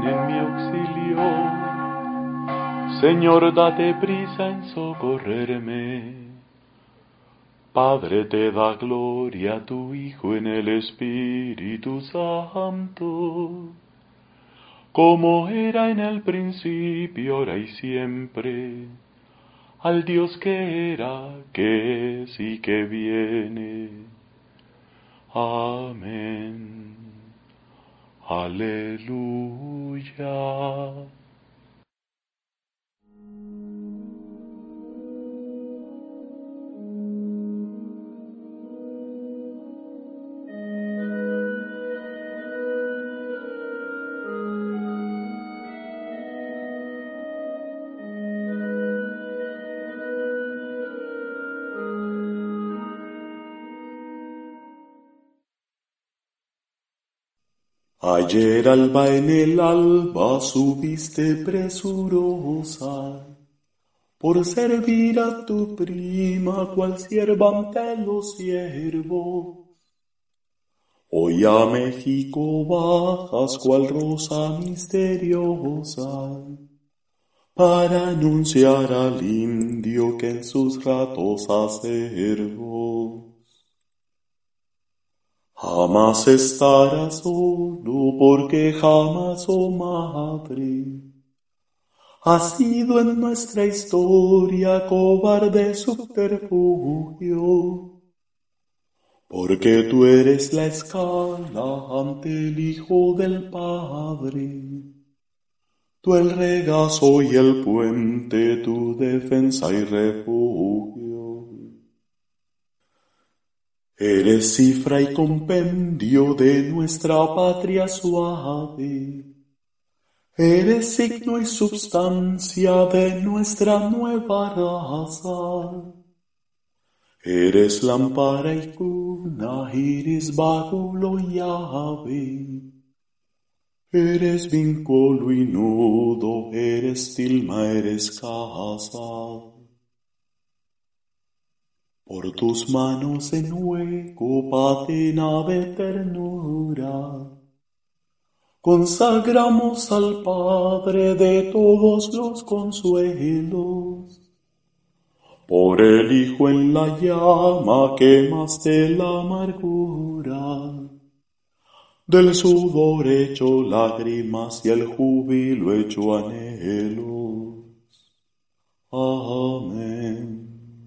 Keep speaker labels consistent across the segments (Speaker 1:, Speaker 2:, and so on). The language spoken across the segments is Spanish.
Speaker 1: en mi auxilio. Señor, date prisa en socorrerme. Padre, te da gloria a tu Hijo en el Espíritu Santo, como era en el principio, ahora y siempre, al Dios que era, que es y que viene. Amén. Aleluya. Ayer alba en el alba subiste presurosa, por servir a tu prima cual sierva ante los siervos. Hoy a México bajas cual rosa misteriosa, para anunciar al indio que en sus ratos acervos. Jamás estarás solo, porque jamás, oh madre, ha sido en nuestra historia cobarde subterfugio, porque tú eres la escala ante el Hijo del Padre, tú el regazo y el puente, tu defensa y refugio. Eres cifra y compendio de nuestra patria suave, eres signo y substancia de nuestra nueva raza. Eres lámpara y cuna, iris, báculo y llave. Eres vínculo y nudo, eres tilma, eres casa. Por tus manos en hueco, patina de ternura, consagramos al Padre de todos los consuelos. Por el Hijo en la llama quemaste la amargura, del sudor hecho lágrimas y el júbilo hecho anhelos. Amén.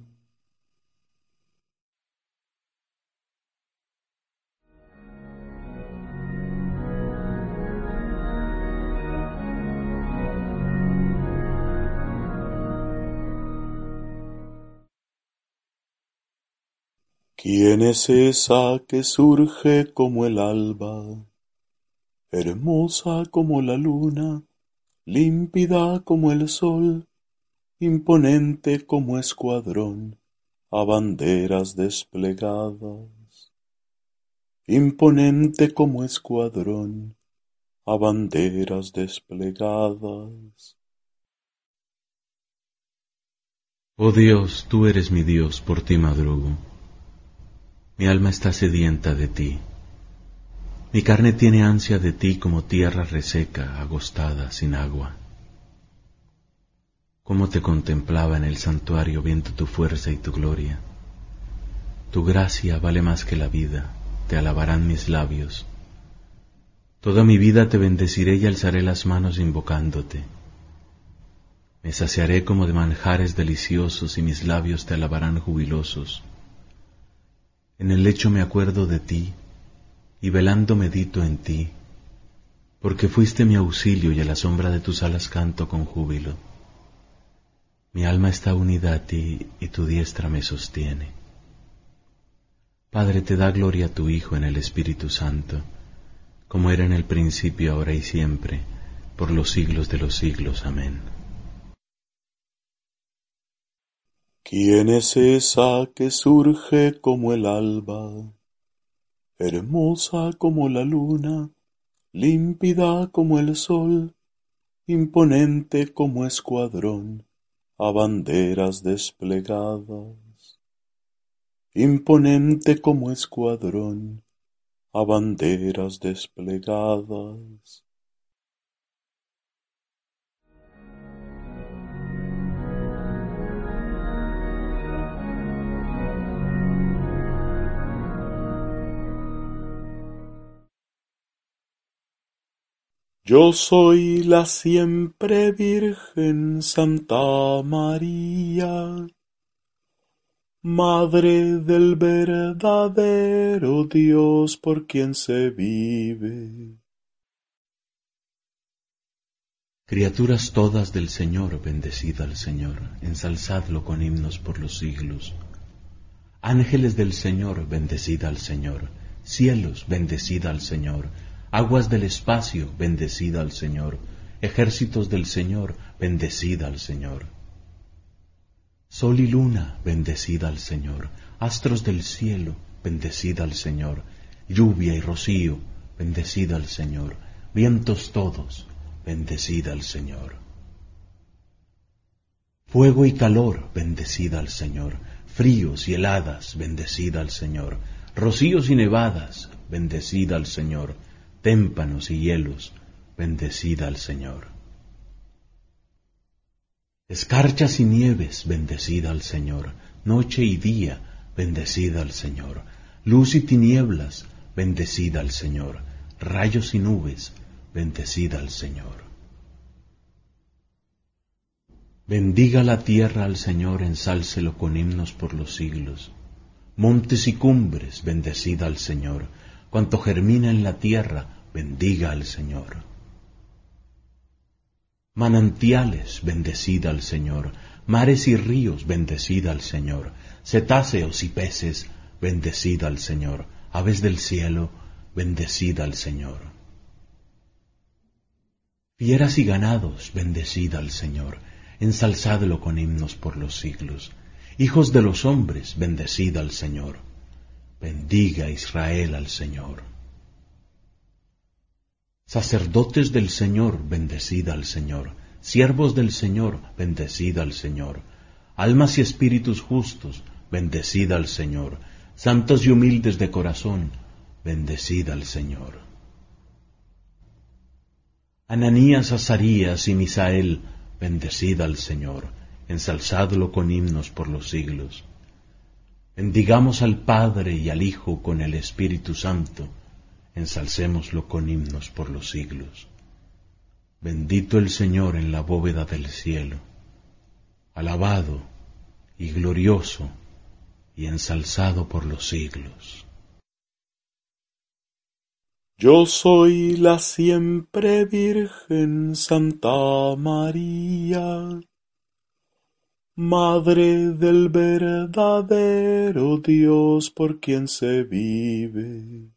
Speaker 1: ¿Quién es esa que surge como el alba, hermosa como la luna, límpida como el sol, imponente como escuadrón, a banderas desplegadas? Imponente como escuadrón, a banderas desplegadas.
Speaker 2: Oh Dios, tú eres mi Dios, por ti madrugo. Mi alma está sedienta de ti. Mi carne tiene ansia de ti como tierra reseca, agostada, sin agua. Cómo te contemplaba en el santuario viendo tu fuerza y tu gloria. Tu gracia vale más que la vida, te alabarán mis labios. Toda mi vida te bendeciré y alzaré las manos invocándote. Me saciaré como de manjares deliciosos y mis labios te alabarán jubilosos. En el lecho me acuerdo de ti, y velando medito en ti, porque fuiste mi auxilio y a la sombra de tus alas canto con júbilo. Mi alma está unida a ti y tu diestra me sostiene. Padre, te da gloria a tu Hijo en el Espíritu Santo, como era en el principio, ahora y siempre, por los siglos de los siglos. Amén.
Speaker 1: ¿Quién es esa que surge como el alba, hermosa como la luna, límpida como el sol, imponente como escuadrón, a banderas desplegadas? Imponente como escuadrón, a banderas desplegadas. Yo soy la siempre Virgen Santa María, Madre del verdadero Dios por quien se vive.
Speaker 2: Criaturas todas del Señor, bendecid al Señor, ensalzadlo con himnos por los siglos. Ángeles del Señor, bendecid al Señor. Cielos, bendecid al Señor. Aguas del espacio, bendecid al Señor. Ejércitos del Señor, bendecid al Señor. Sol y luna, bendecid al Señor. Astros del cielo, bendecid al Señor. Lluvia y rocío, bendecid al Señor. Vientos todos, bendecid al Señor. Fuego y calor, bendecid al Señor. Fríos y heladas, bendecid al Señor. Rocíos y nevadas, bendecid al Señor. Témpanos y hielos, bendecid al Señor. Escarchas y nieves, bendecid al Señor. Noche y día, bendecid al Señor. Luz y tinieblas, bendecid al Señor. Rayos y nubes, bendecid al Señor. Bendiga la tierra al Señor, ensálcelo con himnos por los siglos. Montes y cumbres, bendecid al Señor. Cuanto germina en la tierra, bendiga al Señor. Manantiales, bendecid al Señor. Mares y ríos, bendecid al Señor. Cetáceos y peces, bendecid al Señor. Aves del cielo, bendecid al Señor. Fieras y ganados, bendecid al Señor. Ensalzadlo con himnos por los siglos. Hijos de los hombres, bendecid al Señor. Bendiga Israel al Señor. Sacerdotes del Señor, bendecid al Señor. Siervos del Señor, bendecid al Señor. Almas y espíritus justos, bendecid al Señor. Santos y humildes de corazón, bendecid al Señor. Ananías, Azarías y Misael, bendecid al Señor. Ensalzadlo con himnos por los siglos. Bendigamos al Padre y al Hijo con el Espíritu Santo. Ensalcémoslo con himnos por los siglos. Bendito el Señor en la bóveda del cielo, alabado y glorioso y ensalzado por los siglos.
Speaker 1: Yo soy la siempre Virgen Santa María, Madre del verdadero Dios por quien se vive.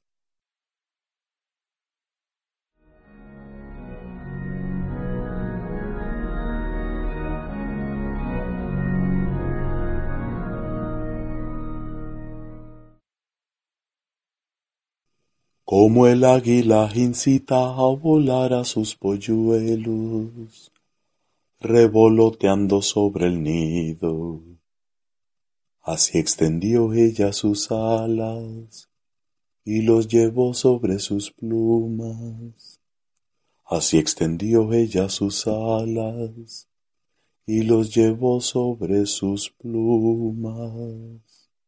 Speaker 1: Como el águila incita a volar a sus polluelos, revoloteando sobre el nido. Así extendió ella sus alas y los llevó sobre sus plumas. Así extendió ella sus alas y los llevó sobre sus plumas.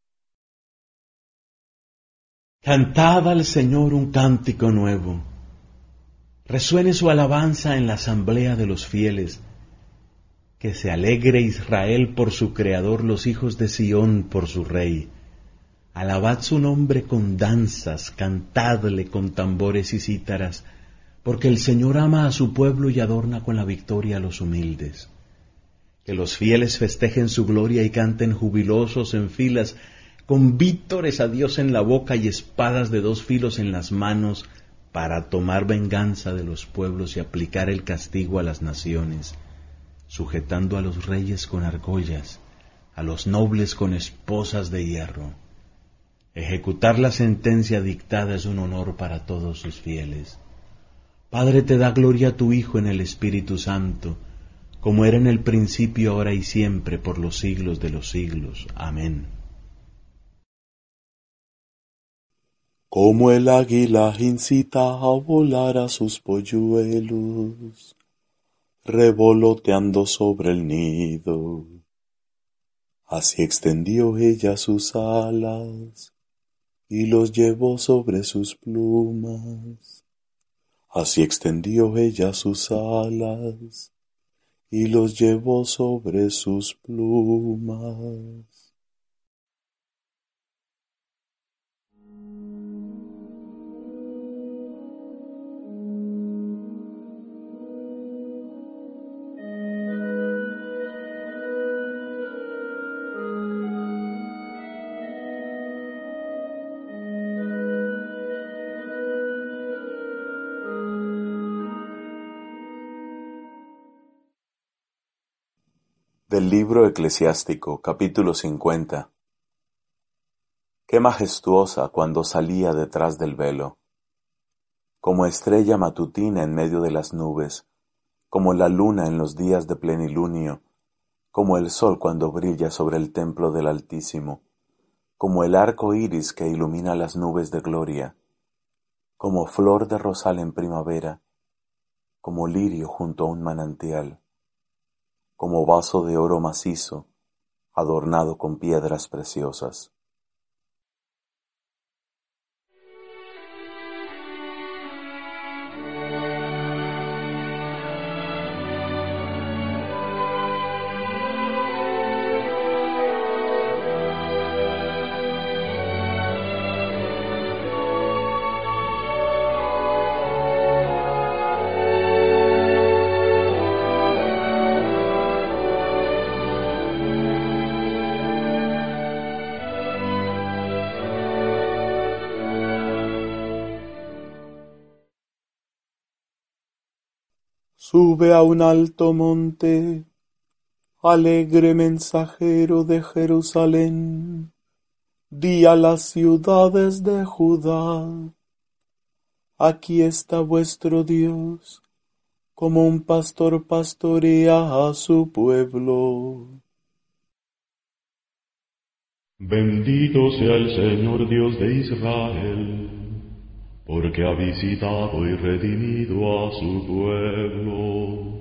Speaker 2: Cantad al Señor un cántico nuevo. Resuene su alabanza en la asamblea de los fieles. Que se alegre Israel por su Creador, los hijos de Sión por su Rey. Alabad su nombre con danzas, cantadle con tambores y cítaras, porque el Señor ama a su pueblo y adorna con la victoria a los humildes. Que los fieles festejen su gloria y canten jubilosos en filas, con vítores a Dios en la boca y espadas de dos filos en las manos, para tomar venganza de los pueblos y aplicar el castigo a las naciones, sujetando a los reyes con argollas, a los nobles con esposas de hierro. Ejecutar la sentencia dictada es un honor para todos sus fieles. Padre, te da gloria a tu Hijo en el Espíritu Santo, como era en el principio, ahora y siempre, por los siglos de los siglos. Amén.
Speaker 1: Como el águila incita a volar a sus polluelos, revoloteando sobre el nido. Así extendió ella sus alas y los llevó sobre sus plumas. Así extendió ella sus alas y los llevó sobre sus plumas. Del libro eclesiástico, capítulo 50. Qué majestuosa cuando salía detrás del velo, como estrella matutina en medio de las nubes, como la luna en los días de plenilunio, como el sol cuando brilla sobre el templo del Altísimo, como el arco iris que ilumina las nubes de gloria, como flor de rosal en primavera, como lirio junto a un manantial, como vaso de oro macizo, adornado con piedras preciosas. Sube a un alto monte, alegre mensajero de Jerusalén, di a las ciudades de Judá, aquí está vuestro Dios, como un pastor pastorea a su pueblo.
Speaker 3: Bendito sea el Señor Dios de Israel, porque ha visitado y redimido a su pueblo,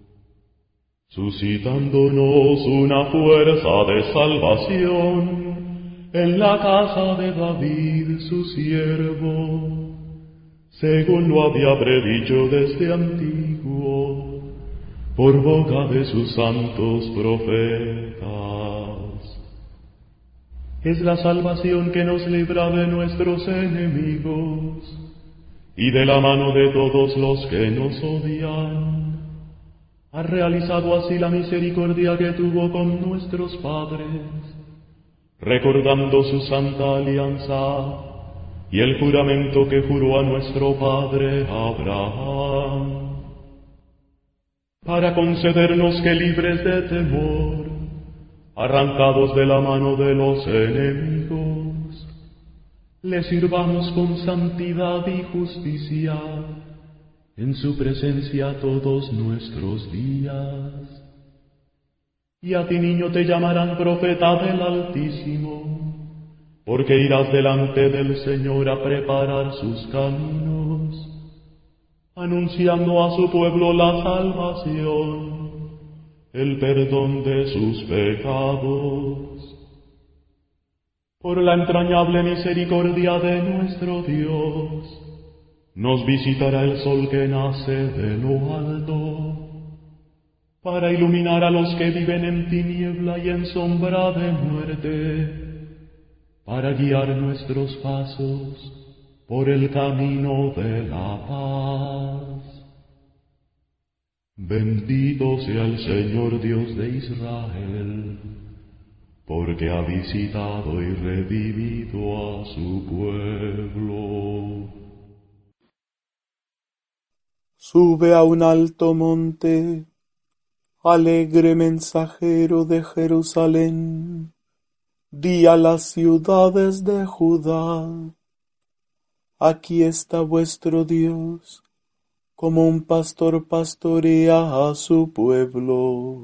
Speaker 3: suscitándonos una fuerza de salvación en la casa de David su siervo, según lo había predicho desde antiguo, por boca de sus santos profetas. Es la salvación que nos libra de nuestros enemigos y de la mano de todos los que nos odian. Ha realizado así la misericordia que tuvo con nuestros padres, recordando su santa alianza y el juramento que juró a nuestro padre Abraham, para concedernos que, libres de temor, arrancados de la mano de los enemigos, le sirvamos con santidad y justicia en su presencia todos nuestros días. Y a ti, niño, te llamarán profeta del Altísimo, porque irás delante del Señor a preparar sus caminos, anunciando a su pueblo la salvación, el perdón de sus pecados. Por la entrañable misericordia de nuestro Dios, nos visitará el sol que nace de lo alto, para iluminar a los que viven en tiniebla y en sombra de muerte, para guiar nuestros pasos por el camino de la paz. Bendito sea el Señor Dios de Israel, porque ha visitado y redimido a su pueblo.
Speaker 1: Sube a un alto monte, alegre mensajero de Jerusalén, di a las ciudades de Judá, aquí está vuestro Dios, como un pastor pastorea a su pueblo.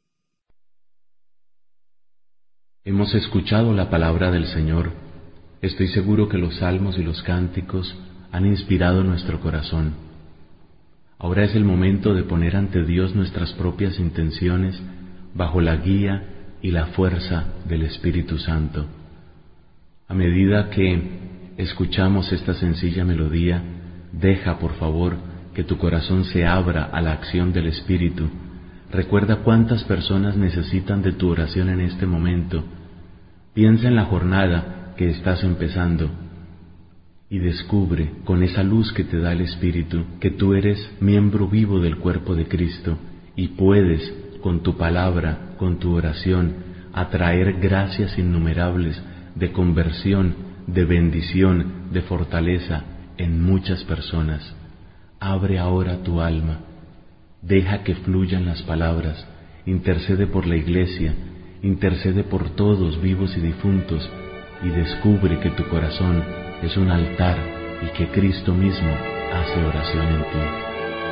Speaker 2: Hemos escuchado la palabra del Señor. Estoy seguro que los salmos y los cánticos han inspirado nuestro corazón. Ahora es el momento de poner ante Dios nuestras propias intenciones bajo la guía y la fuerza del Espíritu Santo. A medida que escuchamos esta sencilla melodía, deja, por favor, que tu corazón se abra a la acción del Espíritu. Recuerda cuántas personas necesitan de tu oración en este momento. Piensa en la jornada que estás empezando y descubre con esa luz que te da el Espíritu que tú eres miembro vivo del cuerpo de Cristo y puedes, con tu palabra, con tu oración, atraer gracias innumerables de conversión, de bendición, de fortaleza en muchas personas. Abre ahora tu alma, deja que fluyan las palabras, intercede por la Iglesia, intercede por todos vivos y difuntos y descubre que tu corazón es un altar y que Cristo mismo hace oración en ti.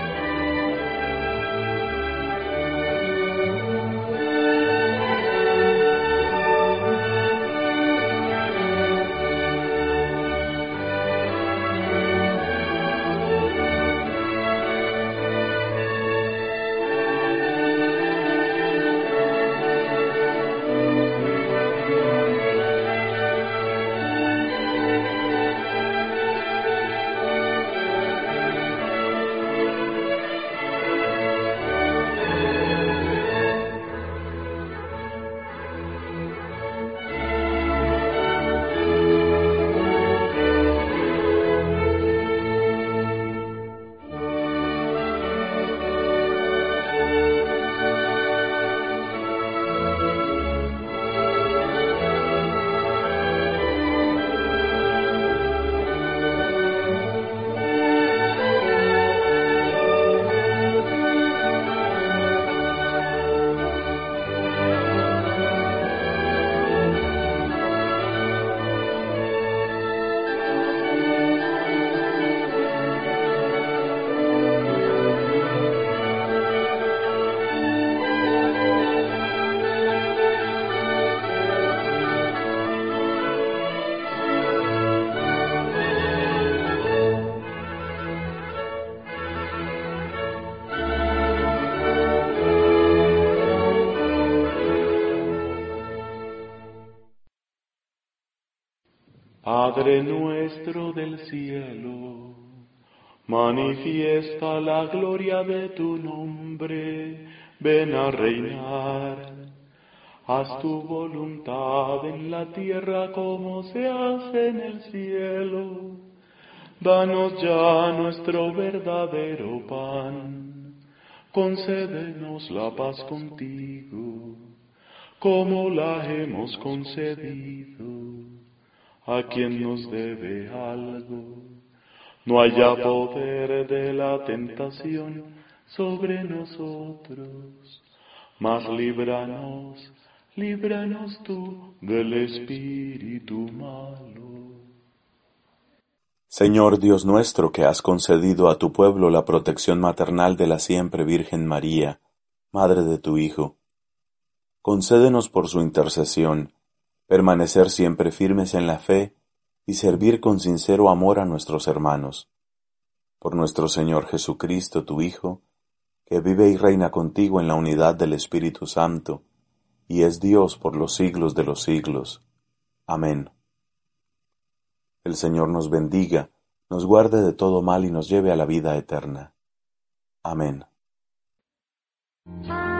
Speaker 3: Padre nuestro del cielo, manifiesta la gloria de tu nombre, ven a reinar. Haz tu voluntad en la tierra como se hace en el cielo. Danos ya nuestro verdadero pan, concédenos la paz contigo, como la hemos concedido a quien nos debe algo. No haya poder de la tentación sobre nosotros, mas líbranos tú del espíritu malo.
Speaker 1: Señor Dios nuestro, que has concedido a tu pueblo la protección maternal de la siempre Virgen María, Madre de tu Hijo, concédenos por su intercesión permanecer siempre firmes en la fe y servir con sincero amor a nuestros hermanos. Por nuestro Señor Jesucristo, tu Hijo, que vive y reina contigo en la unidad del Espíritu Santo, y es Dios por los siglos de los siglos. Amén. El Señor nos bendiga, nos guarde de todo mal y nos lleve a la vida eterna. Amén.